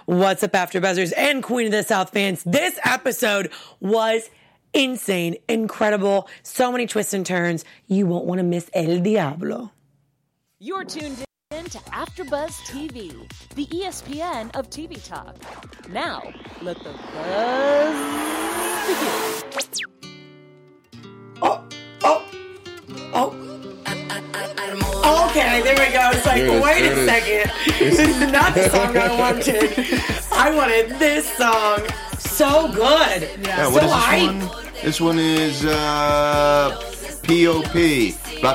What's up, After Buzzers and Queen of the South fans? This episode was insane, incredible, so many twists and turns. You won't want to miss El Diablo. You're tuned in to AfterBuzz TV, the ESPN of TV talk. Now, let the buzz begin. Okay, there we go. It's like, wait a second. This is not the song I wanted. I wanted this song so good. Yeah, So what is this one? This one is P.O.P.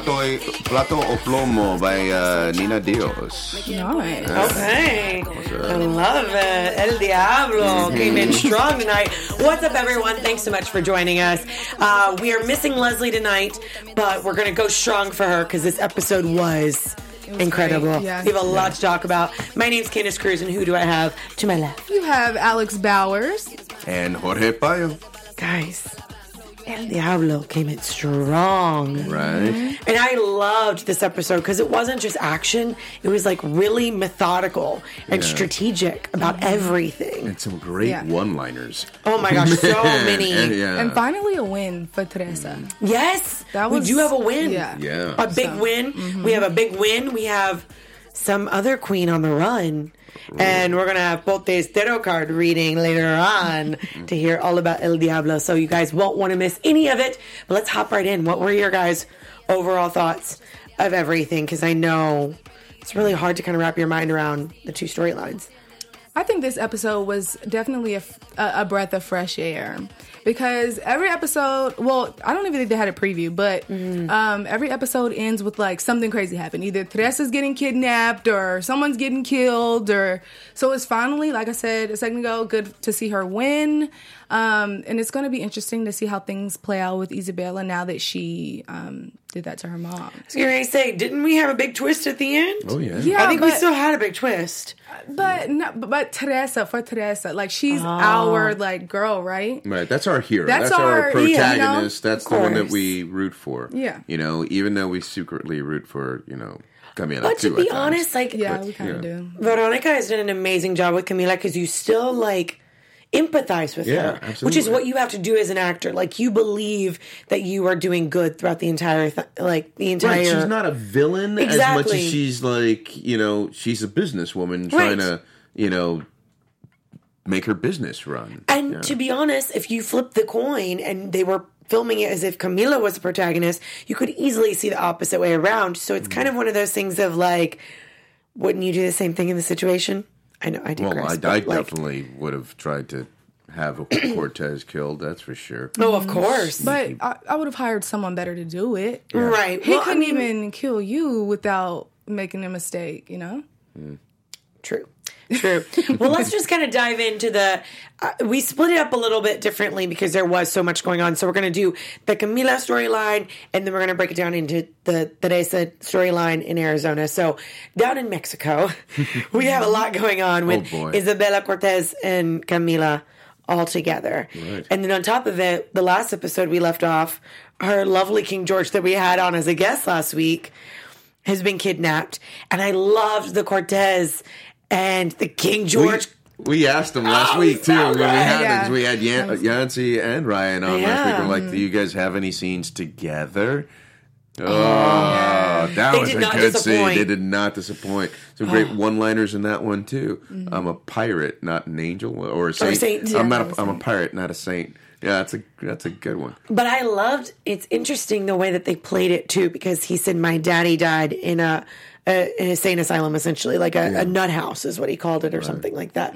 Plato o Plomo by Nina Dios. Nice. Okay. I love it. El Diablo came in strong tonight. What's up, everyone? Thanks so much for joining us. We are missing Leslie tonight, but we're going to go strong for her because this episode was incredible. Yeah. We have a lot to talk about. My name's Candace Cruz, and who do I have to my left? You have Alex Bowers. And Jorge Payo. Guys, El Diablo came in strong. Right. And I loved this episode because it wasn't just action. It was like really methodical and strategic about everything. And some great one-liners. Oh my gosh, so many. And finally a win for Teresa. Yes, That we was- do have a win. yeah. A big win. We have a big win. We have some other queen on the run. And we're going to have Pote's tarot card reading later on to hear all about El Diablo. So you guys won't want to miss any of it. But let's hop right in. What were your guys' overall thoughts of everything? Because I know it's really hard to kind of wrap your mind around the two storylines. I think this episode was definitely a breath of fresh air. Because every episode, well, I don't even think they had a preview, but every episode ends with like something crazy happened. Either Teresa's getting kidnapped or someone's getting killed. So it's finally, like I said a second ago, good to see her win. And it's going to be interesting to see how things play out with Isabella now that she did that to her mom. I was going to say, didn't we have a big twist at the end? Oh, yeah. Yeah, I think we but- still had a big twist. But Teresa, like she's our like girl, right? Right, that's our hero. That's our our- protagonist. yeah, That's the one that course. we root for. Yeah. You know, even though we secretly root for, Camila But too, to be at times. honest, like, Yeah, we kind of do. Veronica has done an amazing job with Camila because you still like empathize with Yeah, her, absolutely. which is what you have to do as an actor. Like you believe that you are doing good throughout the entire, Right, she's not a villain as much Exactly. as she's like, she's a businesswoman trying to, make her business run. And to be honest, if you flip the coin and they were filming it as if Camila was the protagonist, you could easily see the opposite way around. So it's kind of one of those things of like, wouldn't you do the same thing in the situation? I know I Well, digress. I but, like, definitely would have tried to have Cortez killed, that's for sure. Oh, of course. But I would have hired someone better to do it. Right. He Well, I couldn't mean, even kill you without making a mistake, you know? True. Well, let's just kind of dive into we split it up a little bit differently because there was so much going on. So we're going to do the Camila storyline, and then we're going to break it down into the Teresa storyline in Arizona. So down in Mexico, we have a lot going on with Isabella Cortez and Camila all together. Right. And then on top of it, the last episode we left off, her lovely King George that we had on as a guest last week has been kidnapped. And I loved the Cortez and the King George. We asked them last week too. so When we good. had Yeah. this. We had Yancy and Ryan on last week. Yeah. I'm like, do you guys have any scenes together? That They was did a not good disappoint. scene. They did not disappoint. Some great one-liners in that one too. I'm a pirate, not an angel or a saint. saint. I'm Yeah. not. I'm a pirate, not a saint. Yeah, that's a good one. But I loved, it's interesting the way that they played it too, because he said, my daddy died in a insane asylum, essentially, like a nut house is what he called it or something like that.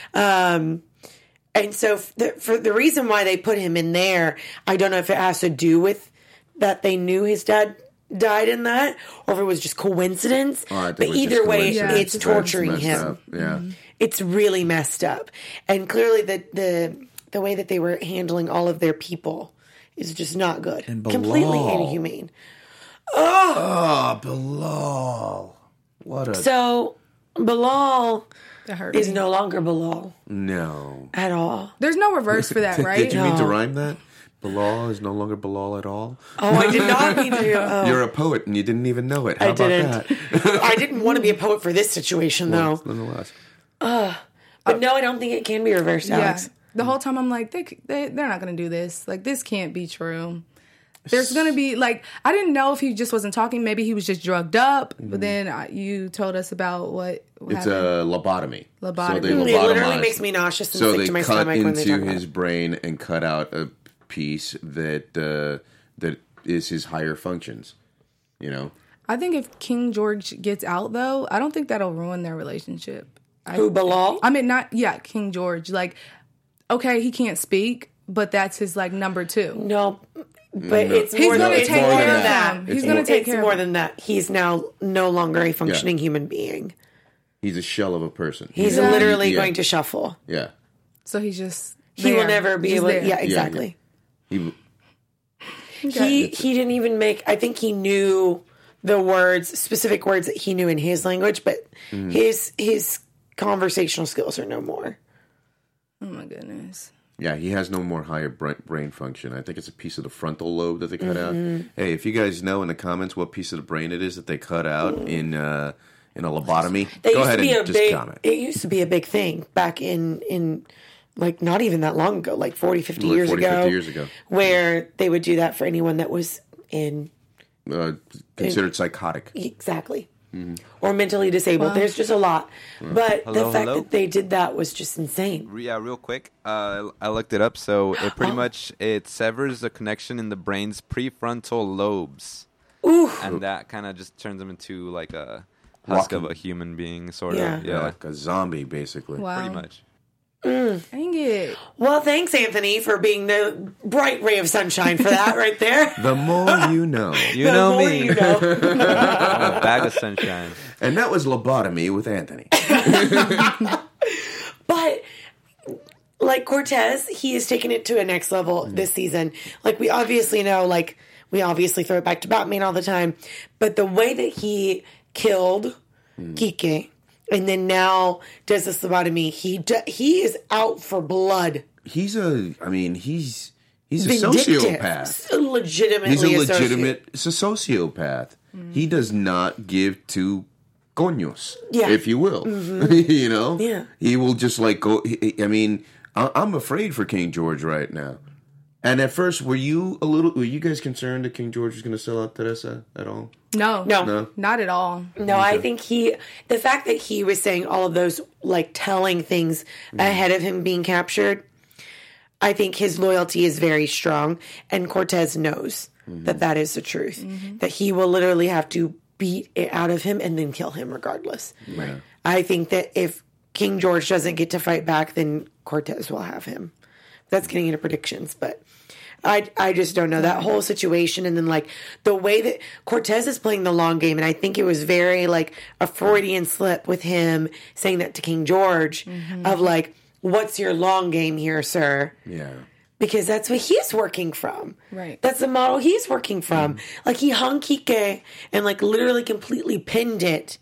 And so for the reason why they put him in there, I don't know if it has to do with that they knew his dad died in that, or if it was just coincidence. Oh, I think but it was either just way, coincidence. it's That's torturing messed him. up. Yeah. It's really messed up. And clearly the way that they were handling all of their people is just not good. And Completely Bilal. inhumane. Oh, Bilal. What a So Bilal That hurt is me. no longer Bilal no. at all. There's no reverse for that, right? Did you mean to No. rhyme that? Bilal is no longer Bilal at all. Oh, I did not mean to. Oh, You're a poet and you didn't even know it. How I about didn't. that? I didn't want to be a poet for this situation, though. Nonetheless. But no, I don't think it can be reversed, Alex. The whole time I'm like, they're not going to do this. Like, this can't be true. There's going to be, like, I didn't know if he just wasn't talking. Maybe he was just drugged up. But then you told us about what it's happened. a lobotomy. Lobotomy. So they It lobotomize. literally makes me nauseous and So sick they to my cut stomach when they into talk about his it. brain and cut out a piece that is his higher functions. You know? I think if King George gets out, though, I don't think that'll ruin their relationship. Who, Bilal? I mean, King George. Like, okay, he can't speak, but that's his, like, number 2. No, but it's He's more going than to take more care than of that. him. It's He's going to more- take It's care more of him. than that. He's now no longer a functioning human being. He's a shell of a person. He's Yeah. literally going to shuffle. Yeah. So he's just He will there. never be Just able. there. Yeah, exactly. He He didn't even make. I think he knew the words, specific words that he knew in his language, but his conversational skills are no more. Oh my goodness. Yeah, he has no more higher brain function. I think it's a piece of the frontal lobe that they cut out. Hey, if you guys know in the comments what piece of the brain it is that they cut out in a lobotomy, That go used ahead to be and a just big. comment. It used to be a big thing back in like not even that long ago, like 40, 50 Like years 40, ago. 50 years ago. Where they would do that for anyone that was in Considered psychotic. exactly. Or mentally disabled. There's just a lot. But the fact that they did that was just insane. Yeah, real quick. I looked it up. So it pretty much it severs the connection in the brain's prefrontal lobes, and that kind of just turns them into like a husk of a human being, sort Yeah. of. Yeah, Yeah, like a zombie, basically. Wow. pretty much. Dang it. Well, thanks, Anthony, for being the bright ray of sunshine for that right there. The more you know. You The know more me. you know. I'm a bag of sunshine. And that was lobotomy with Anthony. But like Cortez, he has taken it to a next level this season. Like we obviously know, like we obviously throw it back to Batman all the time, but the way that he killed Kike and then now does this lobotomy, he is out for blood. He's a Vindictive. sociopath. Legitimately, He's a sociopath. legitimate sociopath. He does not give two coños, Yeah. if you will. You know? Yeah. He will just like go. I'm afraid for King George right now. And at first, were you guys concerned that King George was going to sell out Teresa at all? No. No. Not at all. No, I think the fact that he was saying all of those, like telling things ahead of him being captured, I think his loyalty is very strong. And Cortez knows that is the truth. That he will literally have to beat it out of him and then kill him regardless. Yeah. I think that if King George doesn't get to fight back, then Cortez will have him. That's getting into predictions, but I just don't know that whole situation. And then like the way that Cortez is playing the long game, and I think it was very like a Freudian slip with him saying that to King George of like, what's your long game here, sir? Yeah. Because that's what he's working from. Right. That's the model he's working from. Like he hung Kike and like literally completely pinned it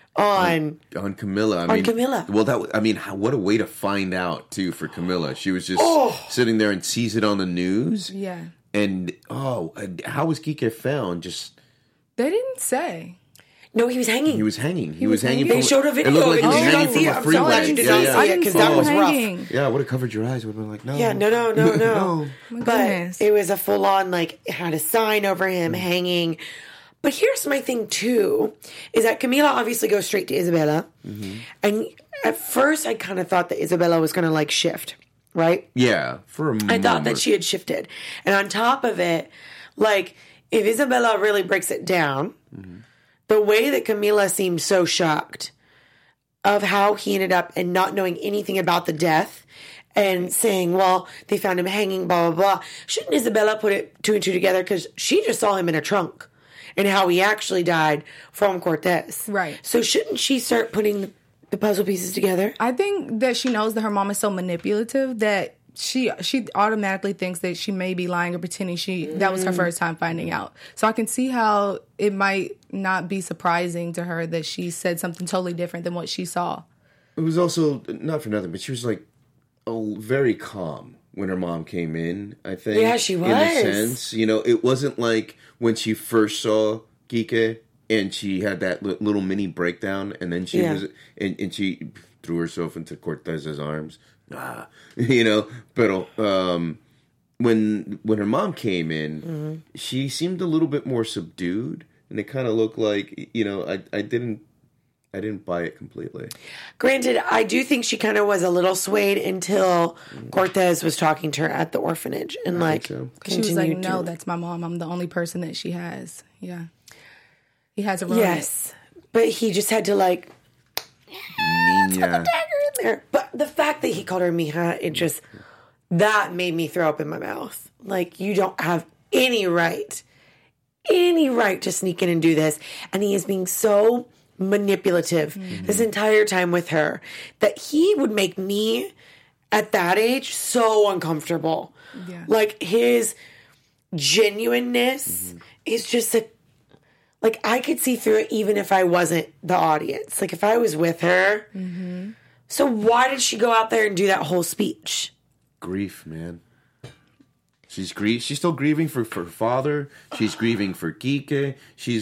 on Camilla. Camilla. Well, what a way to find out too for Camilla. She was just sitting there and sees it on the news. Yeah. And how was Kike found? Just They didn't say. No, he was hanging. he was hanging. He was hanging. They from- showed a video. It looked like he was Did you hanging not from see a it? I'm so freeway. glad you did not see I it didn't because see that him was rough. hanging. Yeah, I would have covered your eyes. Would have been like, no. Yeah, no. But goodness. it was a full on, like, it had a sign over him hanging. But here's my thing, too, is that Camila obviously goes straight to Isabella. And at first, I kind of thought that Isabella was going to, like, shift, right? Yeah, for a moment. I thought that she had shifted. And on top of it, like, if Isabella really breaks it down, the way that Camila seemed so shocked of how he ended up and not knowing anything about the death and saying, well, they found him hanging, blah, blah, blah. Shouldn't Isabella put it 2 and 2 together? Because she just saw him in a trunk and how he actually died from Cortez. Right. So shouldn't she start putting the puzzle pieces together? I think that she knows that her mom is so manipulative that she automatically thinks that she may be lying or pretending that was her first time finding out. So I can see how it might not be surprising to her that she said something totally different than what she saw. It was also, not for nothing, but she was like, very calm when her mom came in, I think. Yeah, she was. In a sense. You know, it wasn't like when she first saw Kike and she had that little mini breakdown and then she Yeah. was, and she threw herself into Cortez's arms. You know, pero when her mom came in, she seemed a little bit more subdued, and it kind of looked like, you know, I didn't buy it completely. Granted, I do think she kind of was a little swayed until Cortez was talking to her at the orphanage and like so. She was like, continued no, to- that's my mom. I'm the only person that she has. Yeah. He has a role. Yes, but he just had to like Nina. dagger in there. But the fact that he called her mija, it just that made me throw up in my mouth. Like, you don't have any right to sneak in and do this. And he is being so manipulative this entire time with her that he would make me at that age so uncomfortable. Yeah. Like, his genuineness is just like, I could see through it even if I wasn't the audience. Like, if I was with her. So why did she go out there and do that whole speech? Grief, man. She's still grieving for her father. She's grieving for Quique.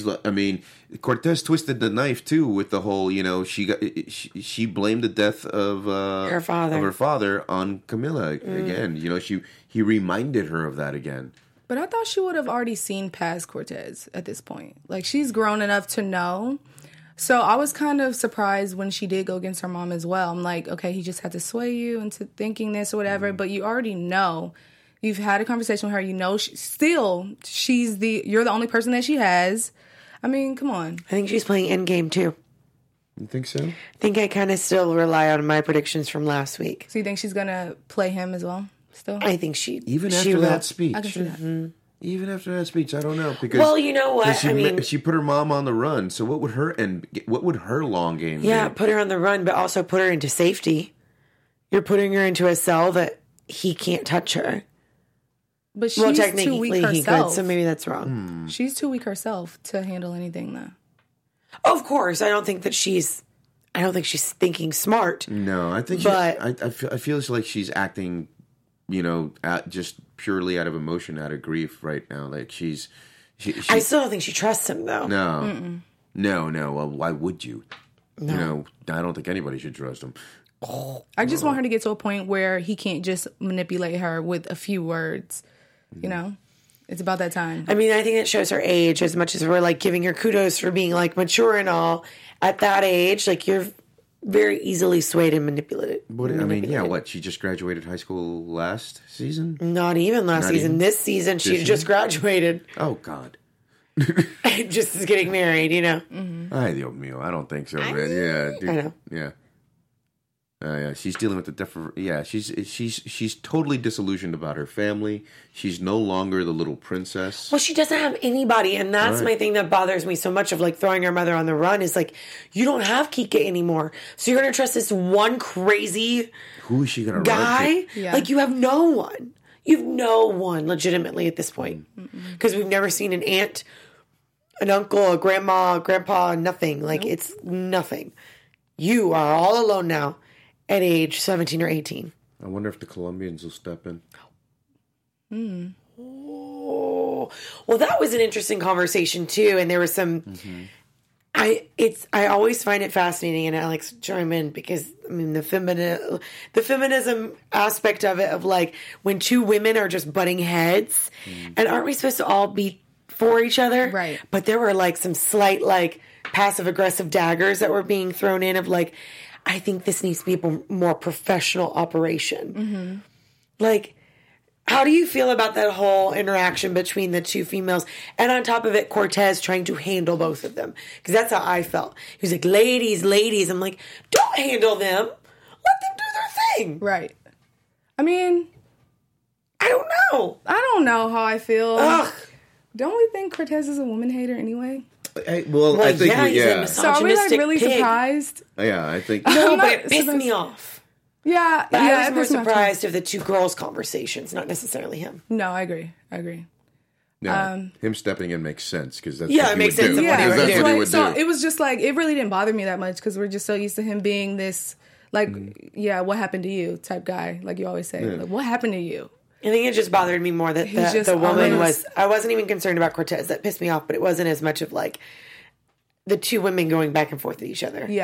Cortez twisted the knife too with the whole, you know, she blamed the death of Her father on Camila again. You know, he reminded her of that again. But I thought she would have already seen past Cortez at this point. Like, she's grown enough to know. So I was kind of surprised when she did go against her mom as well. I'm like, okay, he just had to sway you into thinking this or whatever. But you already know. You've had a conversation with her. You know, you're the only person that she has. I mean, come on. I think she's playing endgame too. You think so? I think I kind of still rely on my predictions from last week. So you think she's going to play him as well still? I think she Even she after will. that speech. I can see that. Even after that speech, I don't know, because Well, you know what? she put her mom on the run. So what would her long game be? Yeah, put her on the run, but also put her into safety. You're putting her into a cell that he can't touch her. But she's Well, too technically weak he could, herself. so maybe that's wrong. She's too weak herself to handle anything, though. Of course, I don't think she's thinking smart. No, I think But- I feel like she's acting, you know, just purely out of emotion, out of grief right now. Like she I still don't think she trusts him, though. no. Well, why would you? You know, I don't think anybody should trust him. I just want her to get to a point where he can't just manipulate her with a few words. You know? It's about that time. I mean, I think it shows her age as much as we're like giving her kudos for being like mature and all. At that age, like, you're very easily swayed and manipulated. What? She just graduated high school last season? Not even last Not season. even? This season, she just graduated. Oh God. Just is getting married, you know. Ay, Dios mío. I don't think so, man. Yeah, dude. I know. Yeah. Yeah, she's dealing with the different. Yeah, she's totally disillusioned about her family. She's no longer the little princess. Well, she doesn't have anybody, and that's Right. my thing that bothers me so much of like throwing her mother on the run is like, you don't have Kika anymore, so you're gonna trust this one crazy Who is she gonna run guy? to? Yeah. Like, you have no one. You've no one legitimately at this point because we've never seen an aunt, an uncle, a grandma, a grandpa, nothing. Like, it's nothing. You are all alone now at age 17 or 18. I wonder if the Colombians will step in. Oh, well, that was an interesting conversation too, and there was some. I always find it fascinating, and Alex, chime in, because I mean the feminism aspect of it, of like when two women are just butting heads, and aren't we supposed to all be for each other? Right. But there were like some slight like passive aggressive daggers that were being thrown in of like, I think this needs to be a more professional operation. Like, how do you feel about that whole interaction between the two females? And on top of it, Cortez trying to handle both of them. Because that's how I felt. He was like, ladies, ladies. I'm like, don't handle them. Let them do their thing. Right. I mean, I don't know. I don't know how I feel. Ugh. Don't we think Cortez is a woman hater anyway? Well, I think yeah, he's a yeah. So are we like misogynistic really pig. surprised? Yeah, I think. No, I'm but not it pissed surprised. me off. Yeah, But yeah. I was it more pissed me off too. surprised of the two girls' conversations, not necessarily him. No, I agree. Yeah, him stepping in makes sense because that's Yeah, what it he makes would sense do. of what he Because would that's do. what he would So do. it was just like, it really didn't bother me that much because we're just so used to him being this, like, yeah, what happened to you type guy, like you always say. Like, what happened to you? I think it just bothered me more that He's just the woman always- was. I wasn't even concerned about Cortez. That pissed me off, but it wasn't as much of like the two women going back and forth with each other. Yeah.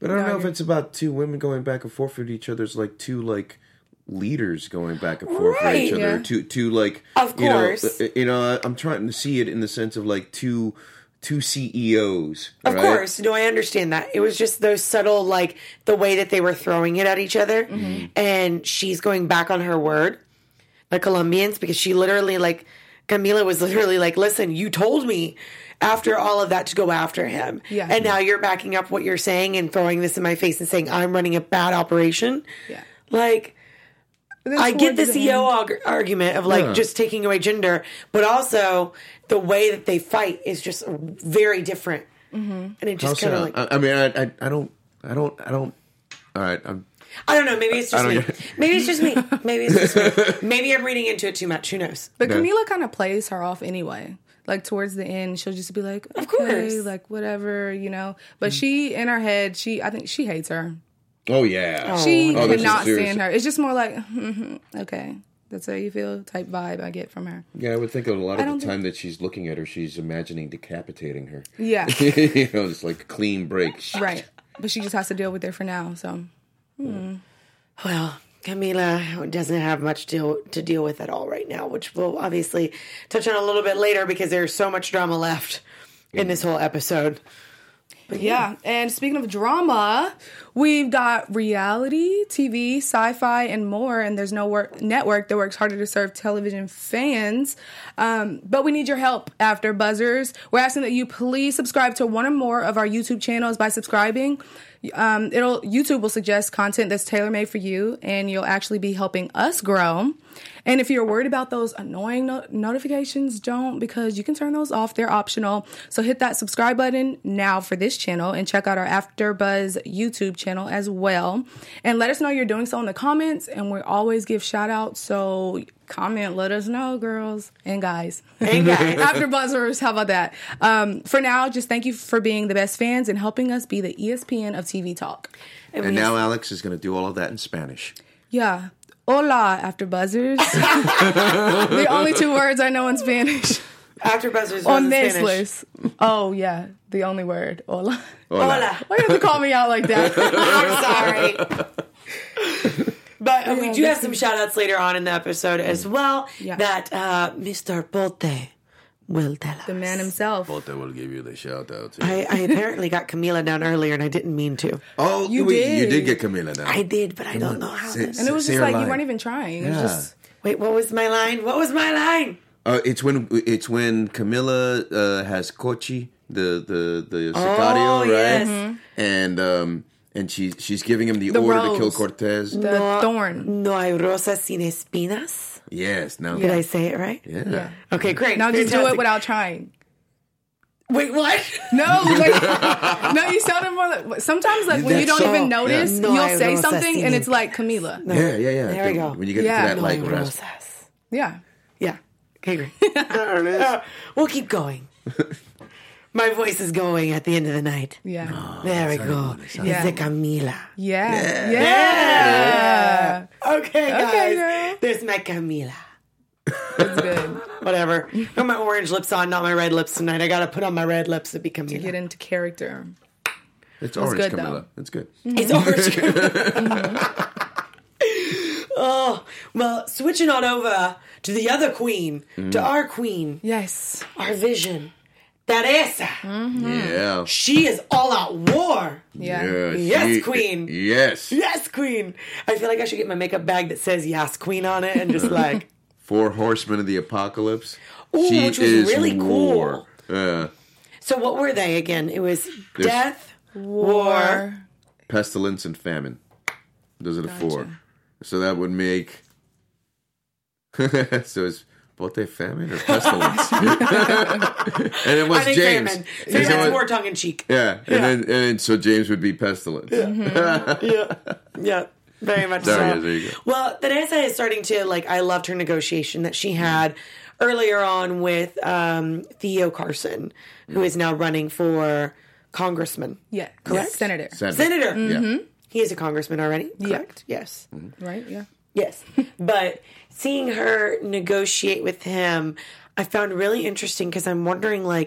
But I don't know if it's about two women going back and forth with each other. It's like two like leaders going back and forth with each other. Two like of course. I'm trying to see it in the sense of like two CEOs. Of right? course. No, I understand that. It was just those subtle, like, the way that they were throwing it at each other. Mm-hmm. And she's going back on her word, the Colombians, because she literally, like, Camila was literally like, listen, you told me after all of that to go after him. Yeah. And now you're backing up what you're saying and throwing this in my face and saying I'm running a bad operation. Yeah. Like, I get the CEO argument of like just taking away gender, but also the way that they fight is just very different, and it just kind of like. I mean, I don't. All right, I don't know. Maybe it's just me. Maybe it's just me. Maybe it's just me. Maybe I'm reading into it too much. Who knows? But Camila kind of plays her off anyway. Like towards the end, she'll just be like, okay, of course, like whatever, you know. But she, in her head, I think she hates her. Oh yeah, she cannot stand her. It's just more like, okay, that's how you feel type vibe I get from her. Yeah, I would think a lot of the time that she's looking at her, she's imagining decapitating her. Yeah, it's like a clean break. Right, but she just has to deal with it for now. So, well, Camila doesn't have much to deal with at all right now, which we'll obviously touch on a little bit later because there's so much drama left in this whole episode. But yeah, and speaking of drama, we've got reality, TV, sci-fi, and more, and there's no network that works harder to serve television fans. But we need your help, After Buzzers. We're asking that you please subscribe to one or more of our YouTube channels by subscribing. YouTube will suggest content that's tailor-made for you, and you'll actually be helping us grow. And if you're worried about those annoying notifications, don't, because you can turn those off. They're optional. So hit that subscribe button now for this channel and check out our AfterBuzz YouTube channel as well. And let us know you're doing so in the comments, and we always give shout-outs, so comment, let us know, girls and guys. And guys. AfterBuzzers, how about that? For now, just thank you for being the best fans and helping us be the ESPN of TV talk. And now Alex is going to do all of that in Spanish. Yeah. Hola, AfterBuzzers. The only two words I know in Spanish. AfterBuzzers on in this Spanish. list. Oh, yeah. The only word. Hola. Hola. Why you have to call me out like that? I'm sorry. But we do have some shout-outs later on in the episode as well that Mr. Pote will tell us. The man himself. Pote will give you the shout-out. I apparently got Camila down earlier, and I didn't mean to. Oh, You did. You did get Camila down. I did, but I don't know how. And it was just like you weren't even trying. It was just... Wait, what was my line? What was my line? It's when Camila has Kochi, the Sicario, right? Yes. And she's giving him the order rose. to kill Cortez. The thorn. No hay rosas sin espinas. Yes. Now. Did I say it right? Yeah. Okay, great. Now just do Fantastic. it without trying. Wait, what? No, no, you sounded more like... Sometimes, like, when you don't even notice, Yeah. No you'll hay say rosas something, sin and it's like Camila. Yeah. There we go. When you get Yeah. to that, No like, hay rasp. rosas. Yeah. Yeah. Okay, great. We'll keep going. My voice is going at the end of the night. Yeah. There we go. Yeah. It's the Camila. Yeah. Yeah. Okay, guys. Okay, girl. There's my Camila. It's good. Whatever. I got my orange lips on, not my red lips tonight. I got to put on my red lips to be Camila. Get into character. It's orange, good, Camila. though. It's good. It's orange. Oh, well, switching on over to the other queen, to our queen, Yes. our vision, Teresa. Yeah. She is all out war. Yeah. Yes, queen. Yes. Yes, queen. I feel like I should get my makeup bag that says yes, queen on it and just like... 4 horsemen of the apocalypse. Ooh, She which was is really cool. war. So what were they again? It was death, war. Pestilence and famine. Those are the 4. So that would make... so it's both famine or pestilence? And it was I think James. famine. So And that's so more tongue in cheek. Yeah, and then so James would be pestilence. Yeah, very much There so. you go, there you go. Well, Teresa is starting to, like, I loved her negotiation that she had earlier on with Theo Carson, who is now running for congressman. Yeah. Correct? Senator. Senator. Yeah. He is a congressman already, correct? Yes. Right? Yeah. Yes. But seeing her negotiate with him, I found really interesting because I'm wondering, like,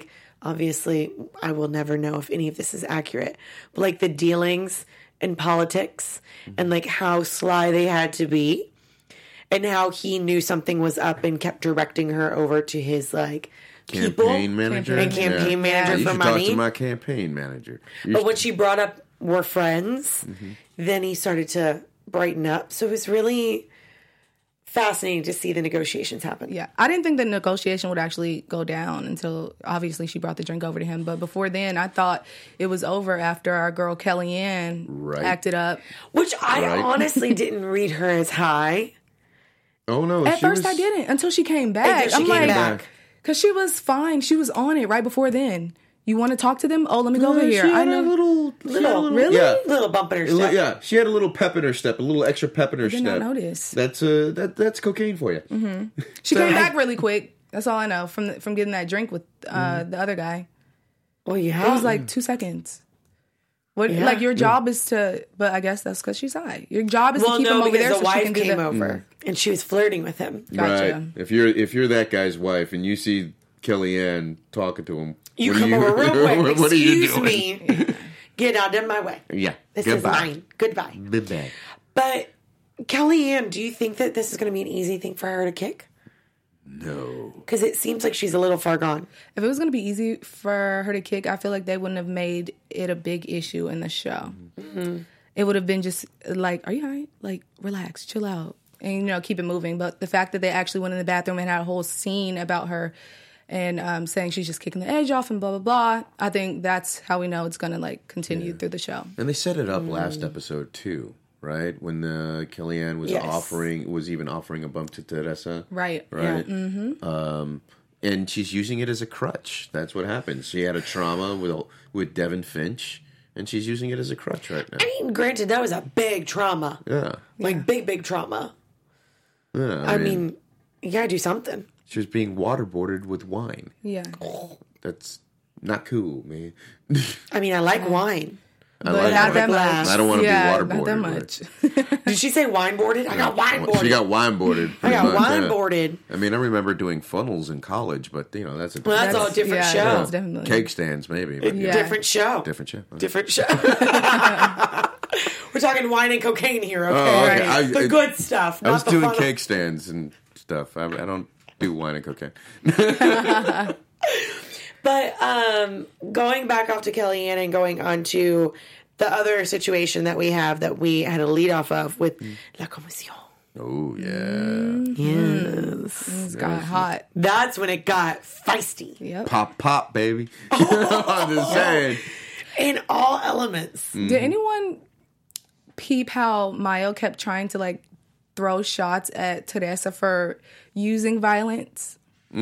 obviously, I will never know if any of this is accurate, but like the dealings in politics and like how sly they had to be and how he knew something was up and kept directing her over to his like Campaign manager and campaign manager you for should money. talk to my campaign manager. But when she brought up we're friends, then he started to brighten up. So it was really fascinating to see the negotiations happen. Yeah, I didn't think the negotiation would actually go down until obviously she brought the drink over to him. But before then, I thought it was over after our girl Kellyanne acted up. Which I honestly didn't read her as high. Oh no! At first, I didn't until she came back. Until she came back. Because she was fine. She was on it right before then. You want to talk to them? Oh, let me go over here. She had I know. Really? Yeah. Little bump in her step. Yeah, she had a little pep in her step, a little extra pep in her did step. not notice. That's cocaine for you. She came back really quick. That's all I know from getting that drink with the other guy. Well, yeah. It was like 2 seconds. What like your job is to? But I guess that's because she's high. Your job is to keep him over there the so she wife can do came the. over and she was flirting with him. Gotcha. Right. If you're that guy's wife and you see Kellyanne talking to him, You come over real quick. What are you Excuse doing? me. Get out of my way. Yeah. This Goodbye. is mine. Goodbye. Goodbye. But Kellyanne, do you think that this is going to be an easy thing for her to kick? No. Because it seems like she's a little far gone. If it was going to be easy for her to kick, I feel like they wouldn't have made it a big issue in the show. Mm-hmm. It would have been just like, are you all right? Like, relax, chill out, and keep it moving. But the fact that they actually went in the bathroom and had a whole scene about her and saying she's just kicking the edge off and blah blah blah, I think that's how we know it's going to like continue through the show. And they set it up last episode too, right? When Kellyanne was even offering a bump to Teresa, Right. Right. Yeah. Mm-hmm. And she's using it as a crutch. That's what happens. She had a trauma with Devin Finch, and she's using it as a crutch right now. I mean, granted, that was a big trauma. Yeah. Like, big trauma. Yeah. I mean, you got to do something. She was being waterboarded with wine. Yeah. That's not cool, man. I mean, I like wine. But like not wine. that much. I don't want to be waterboarded. Not that much. Did she say wine boarded? I got wine boarded. She got wine boarded. I got wine boarded. I mean, I remember doing funnels in college, but that's a Well, that's all a different show. That's definitely. Cake stands, maybe. But Different show. Different show. Okay. Different show. We're talking wine and cocaine here, okay? Oh, okay. The good stuff. I was not the doing funnel. cake stands and stuff. I don't do wine and cocaine. But going back off to Kellyanne and going on to the other situation that we have that we had a lead off of with La Comisión. Oh, yeah. Yes. It's got hot. That's when it got feisty. Yep. Pop, baby. I'm just saying. In all elements. Did anyone peep how Mayo kept trying to like throw shots at Teresa for using violence?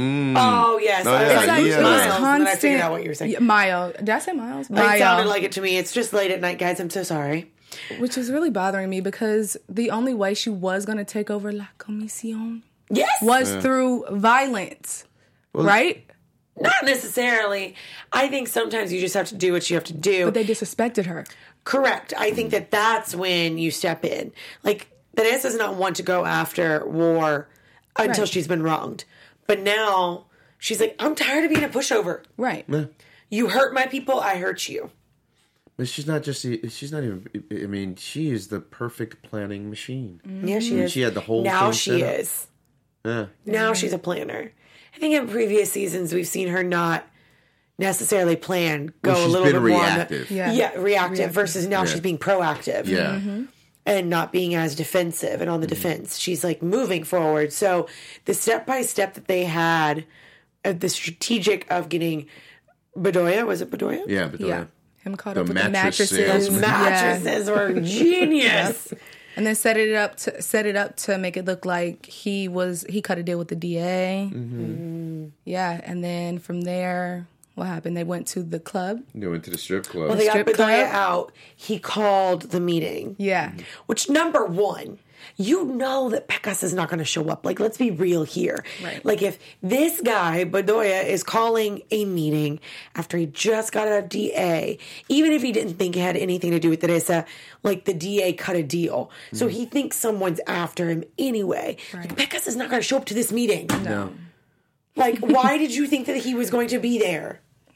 Oh, yes. Oh, I was yeah, like, yeah. Miles, It's and then I constant- figured out what you were saying. Yeah, Mayo. Did I say Miles? It sounded like it to me. It's just late at night, guys. I'm so sorry. Which is really bothering me because the only way she was going to take over La Comisión Yes. was through violence, right? Not necessarily. I think sometimes you just have to do what you have to do. But they disrespected her. Correct. I think that that's when you step in. Like, Teresa does not want to go after war until Right. she's been wronged. But now she's like, I'm tired of being a pushover. Right. You hurt my people, I hurt you. But she's not even, I mean, she is the perfect planning machine. Yeah, she is. She had the whole now thing she set up. is. Yeah. Now she's a planner. I think in previous seasons we've seen her not necessarily plan, go Well, a she's little been bit more reactive. on the, reactive versus now she's being proactive. Yeah. And not being as defensive and on the defense. She's like moving forward. So the step by step that they had, the strategic of getting Bedoya, was it Bedoya? Yeah, but Yeah. Him caught The up with the mattress mattresses. salesman. Mattresses were genius. And then set it up to make it look like he cut a deal with the DA. Mm-hmm. Yeah, and then from there, what happened? They went to the club. They went to the strip club. Well, they got Strip Bedoya club? out. He called the meeting. Yeah. Which, number one, you know that Pecas is not going to show up. Like, let's be real here. Right. Like, if this guy, Bedoya, is calling a meeting after he just got a DA, even if he didn't think it had anything to do with Teresa, like, the DA cut a deal. So he thinks someone's after him anyway. Like, Pecas is not going to show up to this meeting. No. Like, why did you think that he was going to be there?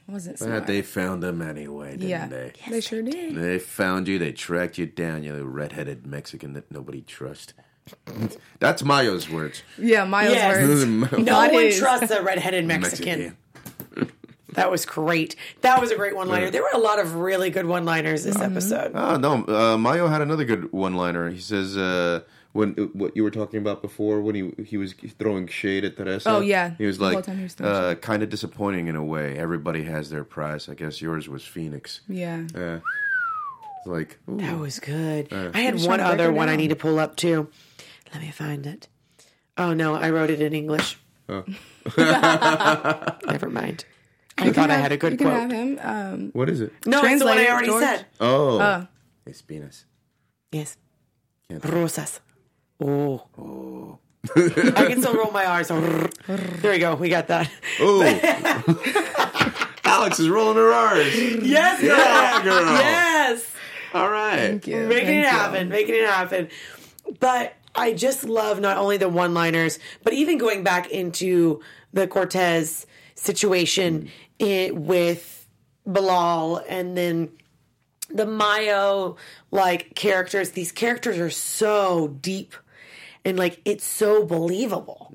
Wasn't But smart. they found them anyway, didn't they? They sure did. They found you. They tracked you down. You redheaded Mexican that nobody trusts. That's Mayo's words. Yeah, Mayo's Yes. words. No Not one his. trusts a redheaded Mexican. That was great. That was a great one-liner. There were a lot of really good one-liners this episode. Oh no, Mayo had another good one-liner. He says when what you were talking about before when he was throwing shade at Teresa. Oh, yeah. he was The whole like time he was throwing kind of disappointing in a way. Everybody has their prize. I guess yours was Phoenix. Yeah. It's like ooh. That was good. I had Just one trying to break other her one I down. need to pull up too. Let me find it. Oh no, I wrote it in English. Never mind. I thought I had a good You can quote. have him. What is it? No, it's the one I Translate it, already George. said. Oh, Espinas. Yes. Can't- Rosas. Oh. I can still roll my R's. There we go. We got that. Oh, Alex is rolling her R's. Yes, Yeah, girl. Yes. All right. Thank you. Making Thank it you. happen. Making it happen. But I just love not only the one-liners, but even going back into the Cortez situation with Bilal and then the Mayo characters. These characters are so deep and it's so believable.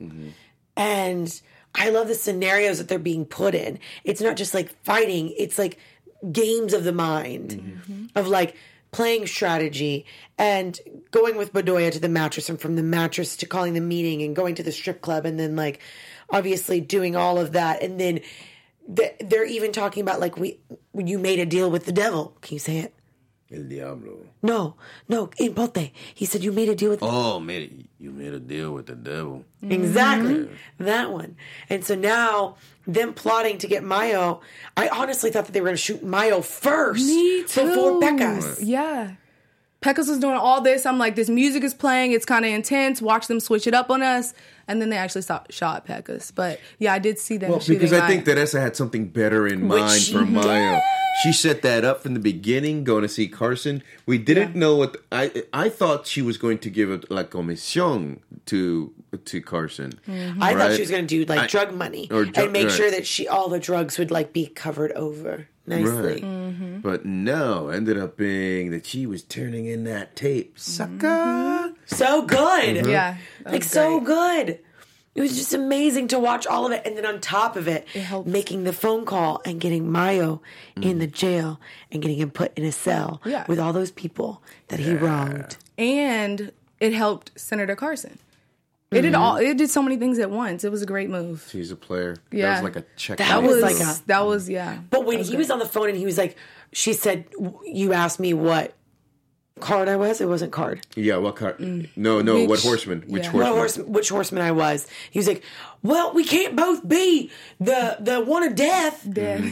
And I love the scenarios that they're being put in. It's not just fighting, it's games of the mind of playing strategy and going with Bedoya to the mattress and from the mattress to calling the meeting and going to the strip club and then obviously doing all of that. And then they're even talking about you made a deal with the devil. Can you say it? El Diablo. No, in Pote. He said you made a deal with Oh, you made a deal with the devil. Exactly. That one. And so now them plotting to get Mayo, I honestly thought that they were going to shoot Mayo first Me too. before Pecas. Yeah. Pecos was doing all this. I'm like, this music is playing. It's kind of intense. Watch them switch it up on us. And then they actually shot Pecos. But yeah, I did see them shooting Because I Mayo. think Teresa had something better in mind she for Mayo. did. She set that up from the beginning, going to see Carson. We didn't know what I thought she was going to give it la comisión to Carson. I thought Right? she was going to do drug money or and make right. sure that all the drugs would be covered over nicely. Right. But no, ended up being that she was turning in that tape. Sucker. So good. Yeah. that was So great. good. It was just amazing to watch all of it. And then on top of it, helps. making the phone call and getting Mayo in the jail and getting him put in a cell Yeah. with all those people that he wronged. And it helped Senator Carson. It did all. It did so many things at once. It was a great move. She's a player. Yeah. That was like a check. That That was was like a- that was yeah. But when he was on the phone and he was like, she said, you asked me what card I was? It wasn't card. Yeah, what car? No, what Which- horseman? Which yeah. horseman? Which horseman I was. He was like, well, we can't both be the one of death.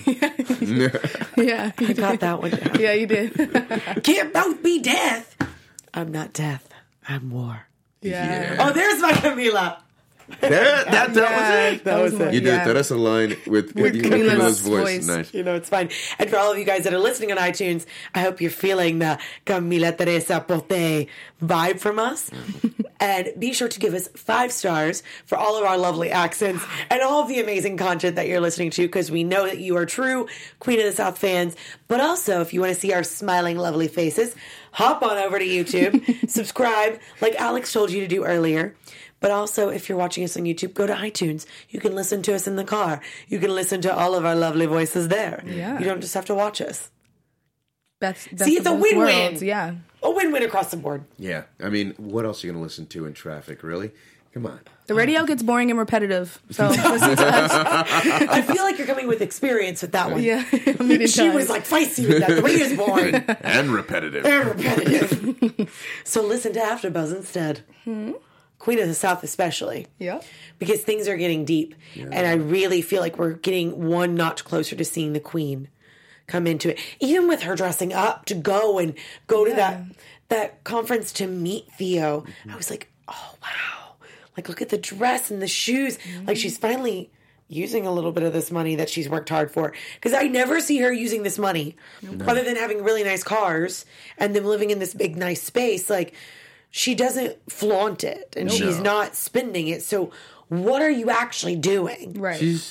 Yeah. I got that one down. Yeah, you did. Can't both be death. I'm not death. I'm war. Yeah. Oh, there's my Camila. That was it. That was it. You did Teresa line with Camila's Camila's voice. voice. Nice. You know, it's fine. And for all of you guys that are listening on iTunes, I hope you're feeling the Camila Teresa Pote vibe from us. And be sure to give us 5 stars for all of our lovely accents and all of the amazing content that you're listening to, because we know that you are true Queen of the South fans. But also, if you want to see our smiling, lovely faces, hop on over to YouTube, subscribe, like Alex told you to do earlier. But also, if you're watching us on YouTube, go to iTunes. You can listen to us in the car. You can listen to all of our lovely voices there. Yeah. You don't just have to watch us. Best See, it's of a both win-win. worlds, yeah. A win-win across the board. Yeah, I mean, what else are you going to listen to in traffic? Really? Come on. The radio gets boring and repetitive. So listen to us. I feel like you're coming with experience with that one. Yeah. I mean, it She does. was feisty with that. The radio's boring. And repetitive. They're repetitive. So listen to AfterBuzz instead. Queen of the South especially. Yeah. Because things are getting deep. And I really feel like we're getting one notch closer to seeing the Queen come into it. Even with her dressing up to go to that conference to meet Theo. I was like, oh, wow. Look at the dress and the shoes. She's finally using a little bit of this money that she's worked hard for. Because I never see her using this money other than having really nice cars and them living in this big, nice space. She doesn't flaunt it and she's not spending it. So what are you actually doing? Right. She's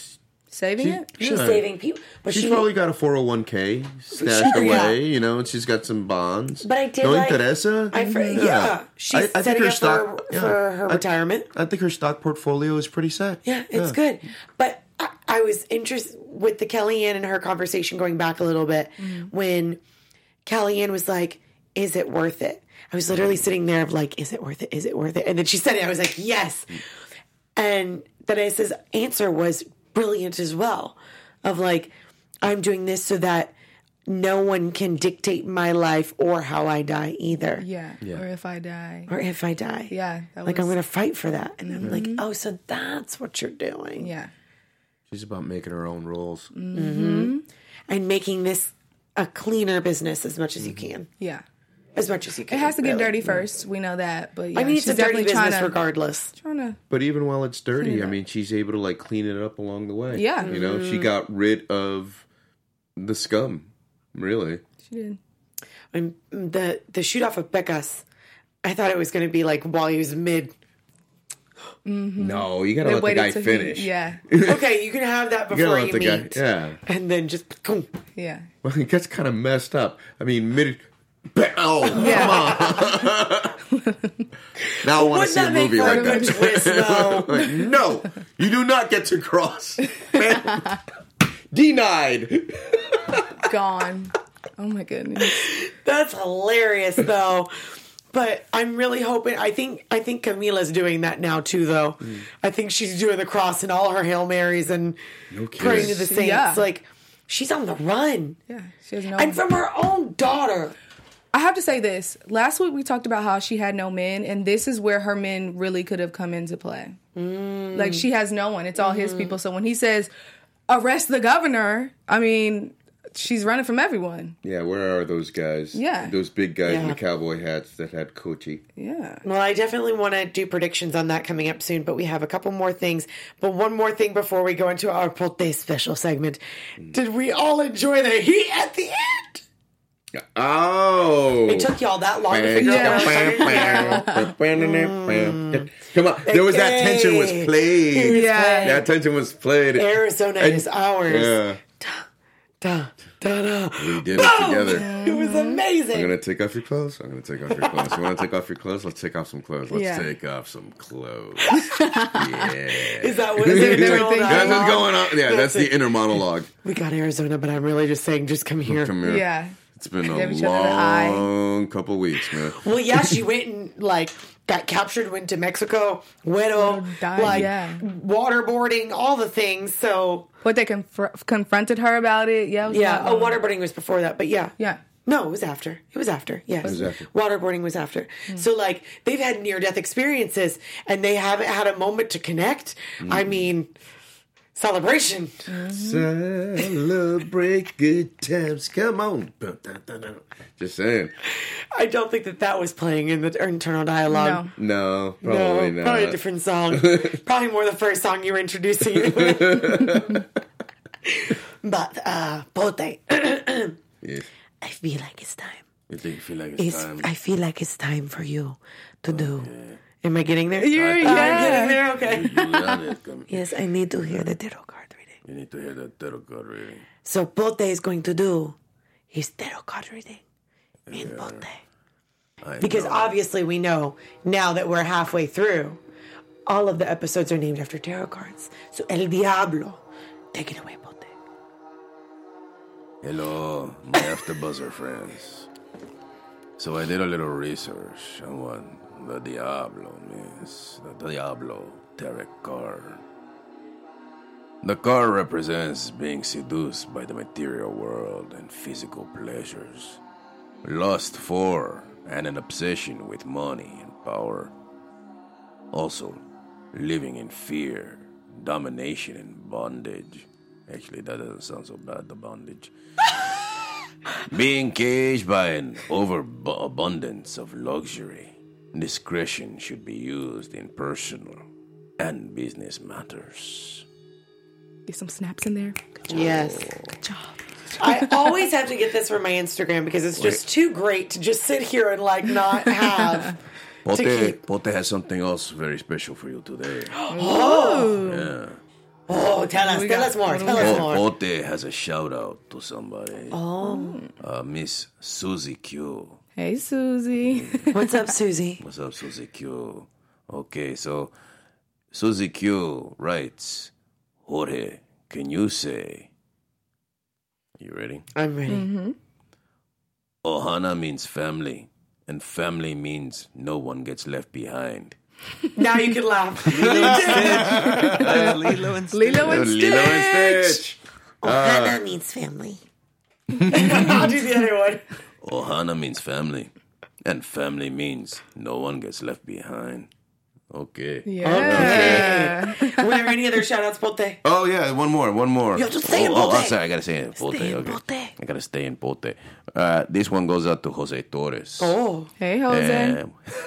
Saving it? She's Yeah. saving people. But She's probably got a 401k stashed Sure, yeah. away, you know, and she's got some bonds. But I did No like... interesa? She's I think setting her up stock- for her retirement. I think her stock portfolio is pretty set. Yeah, it's good. But I was interested with the Kellyanne and her conversation going back a little bit when Kellyanne was like, is it worth it? I was literally sitting there of like, is it worth it? Is it worth it? And then she said it. I was like, yes. And Teresa's answer was brilliant as well of like, I'm doing this so that no one can dictate my life or how I die either. Yeah. Or if I die. Or if I die. Yeah. Like, I'm going to fight for that. And I'm like, oh, so that's what you're doing. Yeah. She's about making her own rules. And making this a cleaner business as much as you can. Yeah. As much as you can. It has to get really. dirty first. We know that. But yeah, I mean, it's she's a dirty definitely business regardless. Trying to. But even while it's dirty, Clean it I up. mean, she's able to like clean it up along the way. Yeah. You know, she got rid of the scum, really. She did. And the shoot off of Becca's, I thought it was going to be like while he was mid. No, you gotta They let the waited guy till finish. Yeah. Okay, you can have that You gotta before let you the meet. guy. Yeah. And then just boom. Yeah. Well, it gets kind of messed up. I mean, oh, Yeah. come on. Now I want to Wouldn't see a that make movie for like a good that. twist, though? Like, no, you do not get to cross. Denied. Gone. Oh my goodness. That's hilarious, though. But I'm really hoping. I think Camila's doing that now too, though. I think she's doing the cross and all her Hail Marys and praying to the saints. Yeah. Like she's on the run, Yeah. She has no. and from her own daughter. I have to say this. Last week we talked about how she had no men, and this is where her men really could have come into play. Like she has no one. It's all his people. So when he says arrest the governor, I mean, she's running from everyone. Yeah, where are those guys? Yeah. Those big guys in Yeah. the cowboy hats that had Kochi. Yeah. Well, I definitely want to do predictions on that coming up soon, but we have a couple more things. But one more thing before we go into our Pote special segment. Did we all enjoy the heat at the end? Oh. It took y'all that long to figure out what was coming. Come on. There was that tension was played. Yeah. That tension was played. Arizona is ours. Yeah. Da, da, da. We did it together. It was amazing. I'm going to take off your clothes. I'm going to take off your clothes. You want to take off your clothes? Let's take off some clothes. Let's Yeah. take off some clothes. Yeah. Is that what is it? That's Internal That's what's dialogue? going on. Yeah, that's the it. inner monologue. We got Arizona, but I'm really just saying, just come here. Come here. Yeah. It's been Give a each other the eye. long couple weeks, man. Well, yeah, she went and like got captured, went to Mexico, widow, died, like yeah. waterboarding, all the things. So But they confronted her about it. Yeah. It was yeah, not- waterboarding was before that, but yeah, Yeah. No, it was after. It was after. Yes, was after. Waterboarding was after. So like they've had near death experiences, and they haven't had a moment to connect. I mean, celebration. Celebrate good times. Come on. Just saying. I don't think that was playing in the internal dialogue. No. No, probably not. Probably a different song. Probably more the first song you were introducing it with. But, Pote, Yes. I feel like it's time. You think you feel like it's time? I feel like it's time for you to do. Am I getting there? You're- I'm yeah. getting there? Okay. You got it. Come- Yes, I need to hear the tarot card reading. You need to hear that tarot card reading. So Pote is going to do his tarot card reading in Pote. Because obviously we know now that we're halfway through, all of the episodes are named after tarot cards. So El Diablo, take it away, Pote. Hello, my After Buzzer friends. So I did a little research on what the Diablo means. The Diablo tarot card. The card represents being seduced by the material world and physical pleasures, lust for and an obsession with money and power. Also, living in fear, domination, and bondage. Actually, that doesn't sound so bad, the bondage. Being caged by an overabundance of luxury. Discretion should be used in personal and business matters. Get some snaps in there. Yes. Good job. I always have to get this from my Instagram because it's just too great to just sit here and like not have to keep. Pote has something else very special for you today. Oh. Yeah. Oh, tell us more. Tell us more. Pote has a shout out to somebody. Miss Susie Q. Hey, Susie. What's up, Susie? What's up, Susie Q? Okay, so Susie Q writes, Jorge, can you say? You ready? I'm ready. Mm-hmm. Ohana means family, and family means no one gets left behind. Now you can laugh. Lilo and Stitch. Lilo and Stitch. Lilo and Stitch. Ohana means family. I'll do the other one. Ohana means family, and family means no one gets left behind. Okay. Yeah. Were there any other shout outs, Pote? Oh, yeah, one more. Yo, just stay in Oh, Pote. sorry, I gotta say it. Pote. Stay in Okay. Pote. I gotta stay in Pote. This one goes out to Jose Torres. Oh. Hey, Jose.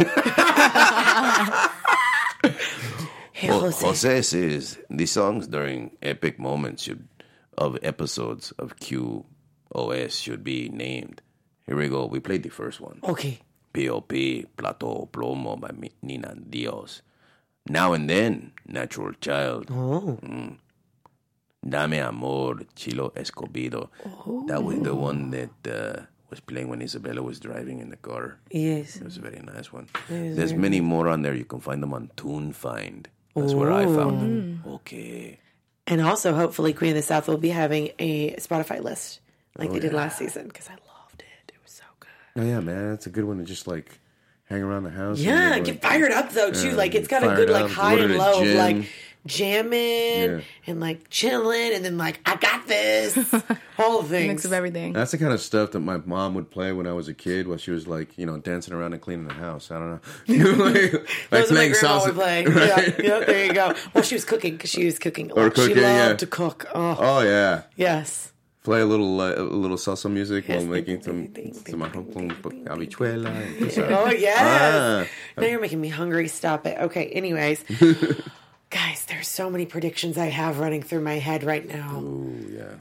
Hey, Jose. Jose says the songs during epic moments of episodes of QOS should be named. Here we go. We played the first one. Okay. P.O.P. Plato Plomo by Nina Dios. Now and Then, Natural Child. Oh. Dame Amor, Chilo Escobido. That was the one that was playing when Isabella was driving in the car. Yes. It was a very nice one. There's many more on there. You can find them on TuneFind. That's where I found them. Okay. And also, hopefully, Queen of the South will be having a Spotify list like they did last season because I loved it. It was so good. Oh, yeah, man. That's a good one to just, like, hang around the house. Yeah, and, get like, fired up though too. Yeah, Like it's got a fired good like up, high go to and the low, of, gym. like jamming Yeah. and like chilling, and then like I got this, whole things. Mix of everything. That's the kind of stuff that my mom would play when I was a kid while she was, like, you know, dancing around and cleaning the house. I don't know. like Those are my playing grandma salsa. would play. Right? Yeah, there you go. Well, she was cooking because she was cooking a lot. Or cooking, she loved yeah. to cook. Oh, Oh, yeah. yes. Play a little salsa music Yes, while making some habichuela. Oh yes. Ah. Now you're making me hungry. Stop it. Okay. Anyways, guys, there's so many predictions I have running through my head right now. Oh, yeah.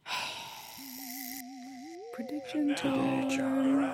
Prediction time.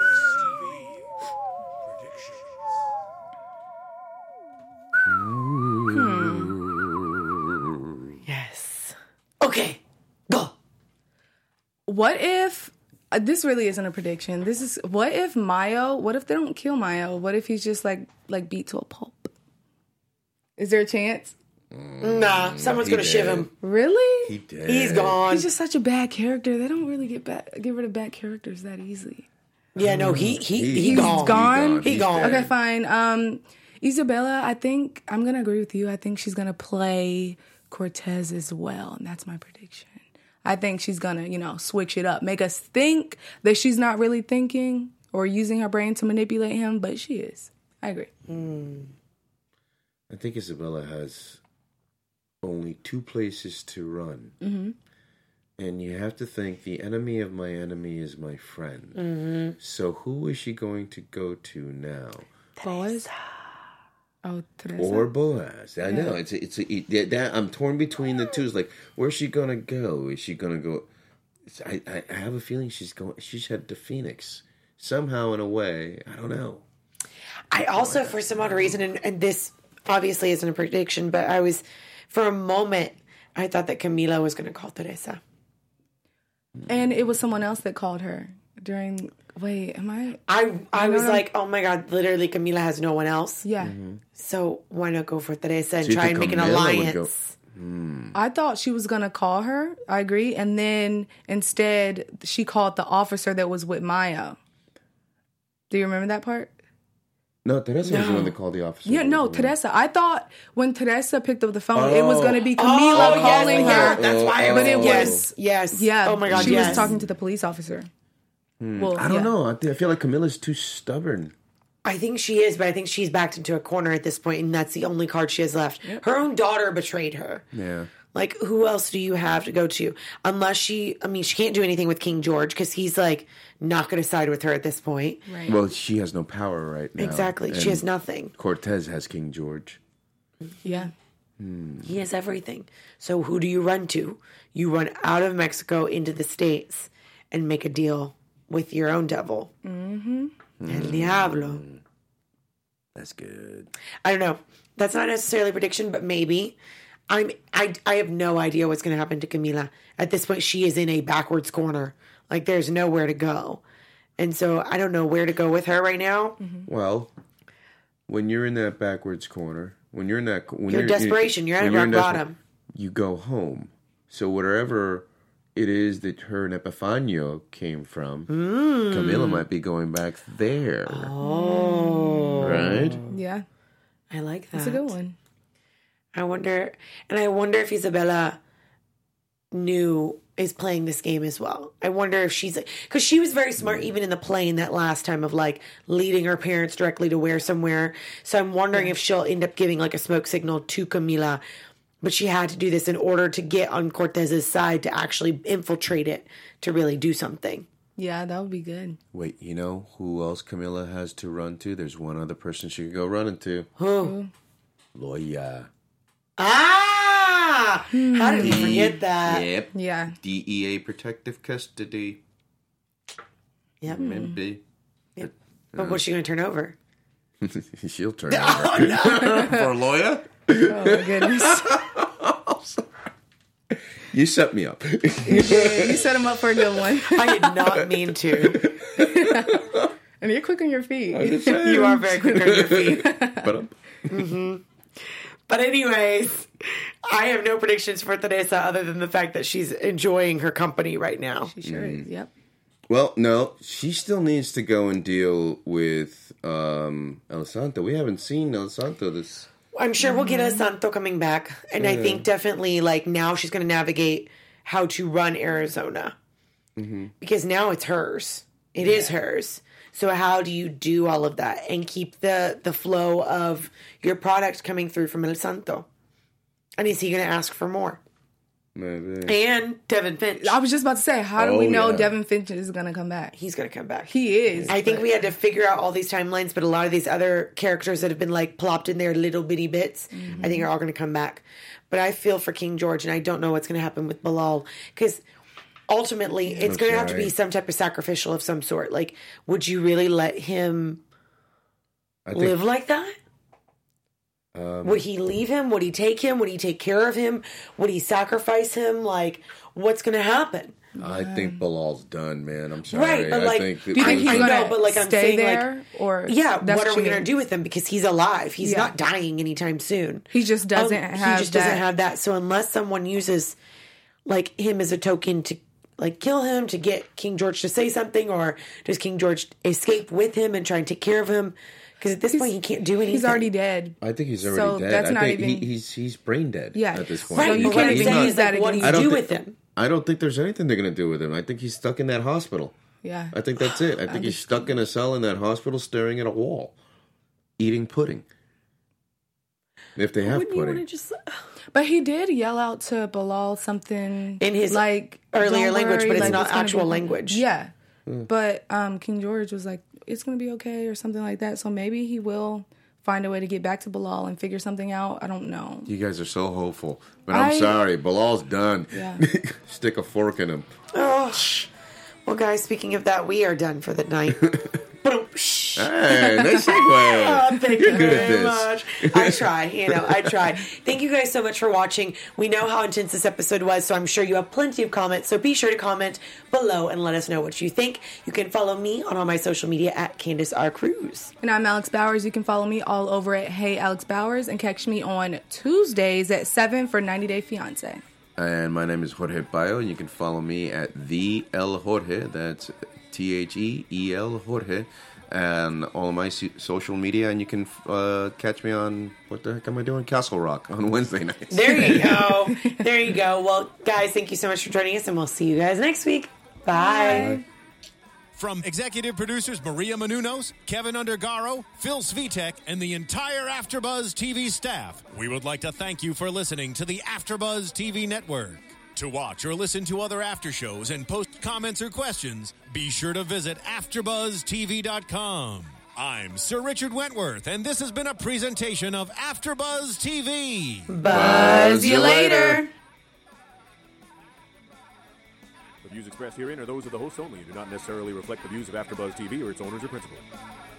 Yes. Okay. Go. What if this really isn't a prediction? This is what if Mayo? What if they don't kill Mayo? What if he's just like beat to a pulp? Is there a chance? Nah, someone's he gonna shiv dead. him. Really? He did. He's gone. He's just such a bad character. They don't really get rid of bad characters that easily. Yeah, no, he He's gone. gone? He He's gone. dead. Okay, fine. Isabella, I think I'm gonna agree with you. I think she's gonna play Cortez as well, and that's my prediction. I think she's gonna, switch it up, make us think that she's not really thinking or using her brain to manipulate him, but she is. I agree. I think Isabella has only two places to run. Mm-hmm. And you have to think the enemy of my enemy is my friend. Mm-hmm. So who is she going to go to now? Boaz? Oh, Teresa. Or Boaz? I know I'm torn between the two. It's like, where's she gonna go? Is she gonna go? I have a feeling she's headed to Phoenix somehow in a way. I don't know. I also, for some odd reason, and this obviously isn't a prediction, but for a moment, I thought that Camila was going to call Teresa. And it was someone else that called her during. Wait, am I? I was like, oh my God, literally Camila has no one else. Yeah. So why not go for Teresa and So you try and think make an Camila would go- alliance? I thought she was going to call her. I agree. And then instead, she called the officer that was with Maya. Do you remember that part? No, Teresa was the one that called the officer. Yeah, no, Teresa. I thought when Teresa picked up the phone, it was going to be Camila yes, calling yeah, her. that's why. But it was yes. Yeah. Oh my God. She yes. was talking to the police officer. Well, I don't know. I feel like Camilla's too stubborn. I think she is, but I think she's backed into a corner at this point, and that's the only card she has left. Her own daughter betrayed her. Yeah. Like, who else do you have to go to? Unless she can't do anything with King George because he's like not going to side with her at this point. Right. Well, she has no power right now. Exactly. She And has nothing. Cortez has King George. Yeah. He has everything. So who do you run to? You run out of Mexico into the States and make a deal with your own devil. Mm-hmm. El Diablo. That's good. I don't know. That's not necessarily a prediction, but maybe. I have no idea what's going to happen to Camila. At this point, she is in a backwards corner. Like, there's nowhere to go. And so I don't know where to go with her right now. Well, when you're in that backwards corner, when you're in that... You're desperation. You're at rock bottom. You go home. So wherever it is that her and Epifanio came from, Camila might be going back there. Oh. Right? Yeah. I like that. That's a good one. I wonder if Isabella is playing this game as well. I wonder if she's, because she was very smart even in the plane that last time of like leading her parents directly to where somewhere. So I'm wondering if she'll end up giving like a smoke signal to Camila, but she had to do this in order to get on Cortez's side to actually infiltrate it to really do something. Yeah, that would be good. Wait, you know who else Camila has to run to? There's one other person she could go running to. Who? Loya. Ah! How did we forget that? Yep. Yeah. DEA protective custody. Yep. Maybe. Yep. But what's she going to turn over? She'll turn over. For Loya? Oh, my goodness. You set me up. You set him up for a good one. I did not mean to. And you're quick on your feet. You are very quick on your feet. But But anyways, I have no predictions for Teresa other than the fact that she's enjoying her company right now. She sure is. Yep. well, no, she still needs to go and deal with El Santo. We haven't seen El Santo this. I'm sure we'll get a Santo coming back. And I think definitely like now she's going to navigate how to run Arizona. Because now it's hers. It is hers. So how do you do all of that and keep the flow of your product coming through from El Santo? And is he going to ask for more? Maybe. And Devin Finch. I was just about to say, how do we know yeah. Devin Finch is going to come back? He's going to come back. He is. I think we had to figure out all these timelines, but a lot of these other characters that have been like plopped in there little bitty bits, I think are all going to come back. But I feel for King George, and I don't know what's going to happen with Bilal because ultimately it's going to have to be some type of sacrificial of some sort. Like, would you really let him live like that? Would he leave him? Would he take him? Would he take care of him? Would he sacrifice him? Like, what's going to happen? I think Bilal's done, man. I'm sorry. Right, but like, I think do you think he's I going know, to but like, I'm stay saying, there? like, Or yeah, that's what are we you going to mean? do with him? Because he's alive. He's Yeah. not dying anytime soon. He just doesn't have He just doesn't that. have that. So unless someone uses like him as a token to like kill him to get King George to say something, or does King George escape with him and try and take care of him? Because at this point he can't do anything. He's already dead. I think he's So already dead. that's I not think even- he's brain dead Yeah. at this point. right. So you but can't what I'm even saying use is, that like, what do against you him. do with him? I don't think there's anything they're going to do with him. I think he's stuck in that hospital. Yeah. I think that's it. I think he's stuck in a cell in that hospital staring at a wall, eating pudding. If they have Wouldn't you want pudding. to just But he did yell out to Bilal something In his like earlier "Don't language, worry, but it's like, not gonna actual be-" language. Yeah. But King George was like, it's going to be okay or something like that. So maybe he will find a way to get back to Bilal and figure something out. I don't know. You guys are so hopeful. But I'm sorry. Bilal's done. Yeah. Stick a fork in him. Oh, well, guys. Speaking of that, we are done for the night. Hey, nice segue. Thank You're you good at very this. much. I try, I try. Thank you guys so much for watching. We know how intense this episode was, so I'm sure you have plenty of comments. So be sure to comment below and let us know what you think. You can follow me on all my social media at Candace R. Cruz. And I'm Alex Bowers. You can follow me all over at Hey Alex Bowers and catch me on Tuesdays at 7 for 90 Day Fiancé. And my name is Jorge Payo, and you can follow me at the El Jorge. That's THEEL Jorge. And all of my social media, and you can catch me on, what the heck am I doing? Castle Rock on Wednesday nights. There you go. There you go. Well, guys, thank you so much for joining us, and we'll see you guys next week. Bye. From executive producers Maria Menounos, Kevin Undergaro, Phil Svitek, and the entire AfterBuzz TV staff, we would like to thank you for listening to the AfterBuzz TV network. To watch or listen to other after shows and post comments or questions, be sure to visit AfterBuzzTV.com. I'm Sir Richard Wentworth, and this has been a presentation of AfterBuzz TV. Buzz you later. The views expressed herein are those of the hosts only and do not necessarily reflect the views of AfterBuzz TV or its owners or principals.